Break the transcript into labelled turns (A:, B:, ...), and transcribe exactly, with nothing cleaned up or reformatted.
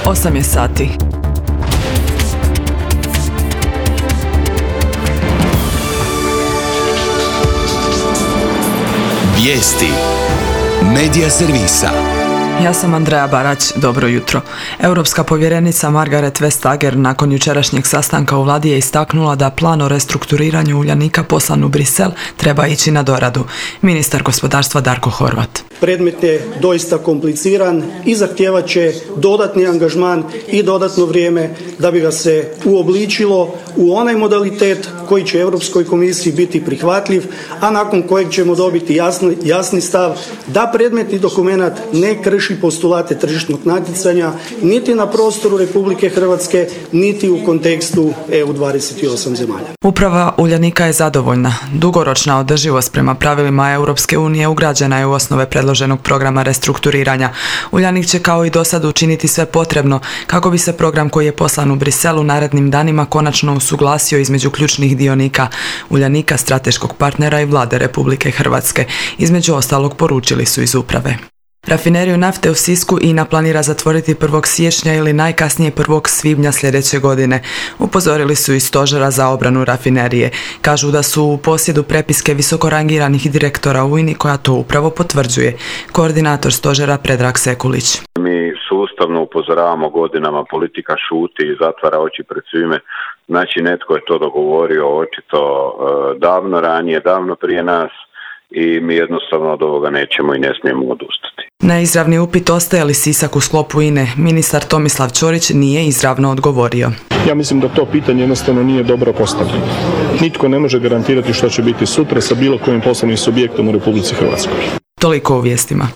A: osam je sati.
B: Vijesti Medija servisa.
A: Ja sam Andreja Barać, dobro jutro. Europska povjerenica Margrethe Vestager nakon jučerašnjeg sastanka u vladi je istaknula da plan o restrukturiranju Uljanika poslan u Brisel treba ići na doradu. Ministar gospodarstva Darko Horvat.
C: Predmet je doista kompliciran i zahtijevat će dodatni angažman i dodatno vrijeme da bi ga se uobličilo u onaj modalitet koji će Europskoj komisiji biti prihvatljiv, a nakon kojeg ćemo dobiti jasni, jasni stav da predmetni dokumenat ne krši postulate tržišnog natjecanja niti na prostoru Republike Hrvatske, niti u kontekstu E U dvadeset osam zemalja.
A: Uprava Uljanika je zadovoljna. Dugoročna održivost prema pravilima Europske unije ugrađena je u osnove predloženog programa restrukturiranja. Uljanik će kao i do sad učiniti sve potrebno kako bi se program koji je poslan u Briselu narednim danima konačno usuglasio između ključnih dionika Uljanika, strateškog partnera i vlade Republike Hrvatske. Između ostalog poručili su iz uprave. Rafineriju nafte u Sisku INA planira zatvoriti prvog siječnja ili najkasnije prvog svibnja sljedeće godine. Upozorili su iz stožera za obranu rafinerije. Kažu da su u posjedu prepiske visoko rangiranih direktora u INI koja to upravo potvrđuje. Koordinator stožera Predrag Sekulić.
D: Mi sustavno upozoravamo godinama, politika šuti i zatvara oči pred svime. Znači netko je to dogovorio očito davno ranije, davno prije nas i mi jednostavno od ovoga nećemo i ne smijemo odustati.
A: Na izravni upit ostaje li Sisak u sklopu INE, ministar Tomislav Ćorić nije izravno odgovorio.
E: Ja mislim da to pitanje jednostavno nije dobro postavljeno. Nitko ne može garantirati što će biti sutra sa bilo kojim poslovnim subjektom u Republici Hrvatskoj.
A: Toliko u vijestima.